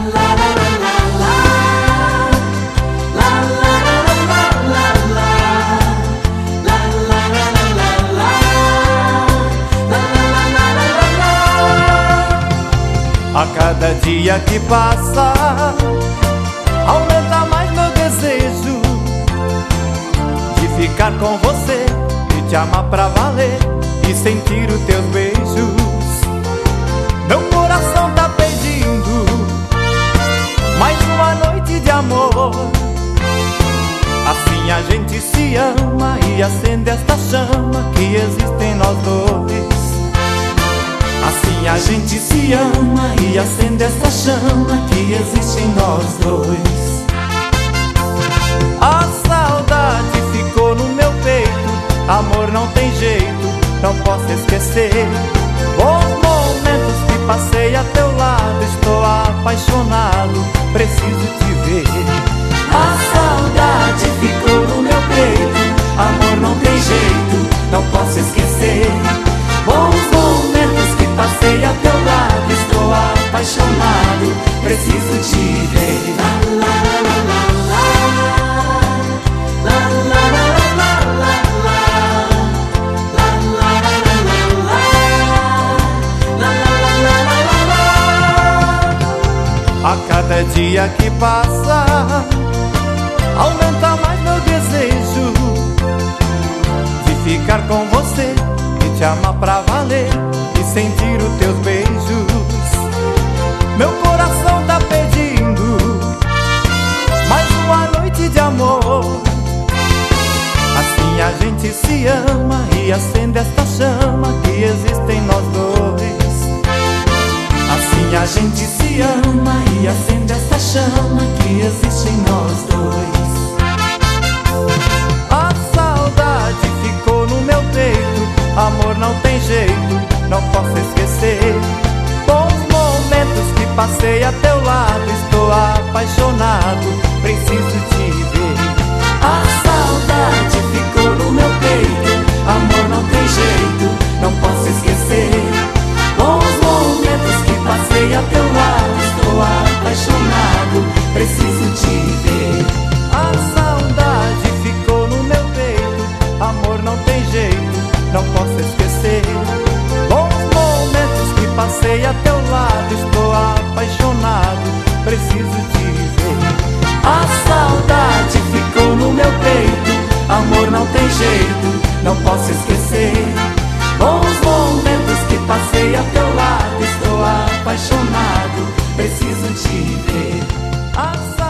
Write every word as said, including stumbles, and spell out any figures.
A cada dia que passa, aumenta mais meu desejo de ficar com você, de te amar pra valer e sentir os teus beijos. Meu coração tá pedindo mais uma noite de amor. Assim a gente se ama e acende esta chama que existe em nós dois. Assim a gente se ama e acende esta chama que existe em nós dois. A saudade ficou no meu peito, amor não tem jeito, não posso esquecer. Os momentos que passei a teu lado, estou apaixonado, preciso te ver. A saudade ficou no meu peito, amor não tem jeito, não posso esquecer. Bons momentos que passei a teu lado, estou apaixonado, preciso te ver. La, la, la, la, la, la, la, la, la, la. A cada dia que passa, aumenta mais meu desejo de ficar com você, de te amar pra valer e sentir os teus beijos. Meu coração tá pedindo mais uma noite de amor. Assim a gente se ama e acende esta chama que existe em nós dois. Assim a gente se ama e acende esta chama que existe em nós dois. A saudade ficou no meu peito, amor não tem jeito, não posso esquecer. Bons momentos que passei a teu lado, estou apaixonado, preciso te ver. A saudade ficou no meu peito, amor não tem jeito, não posso esquecer. Bons momentos que passei a teu lado, estou apaixonado, preciso te ver. A saudade ficou no meu peito, amor não tem jeito, não posso esquecer. Bons momentos que passei a teu lado, estou apaixonado, preciso te ver. A saudade ficou no meu peito, amor não tem jeito, não posso esquecer. Bons momentos que passei a teu lado, estou apaixonado, preciso te ver. A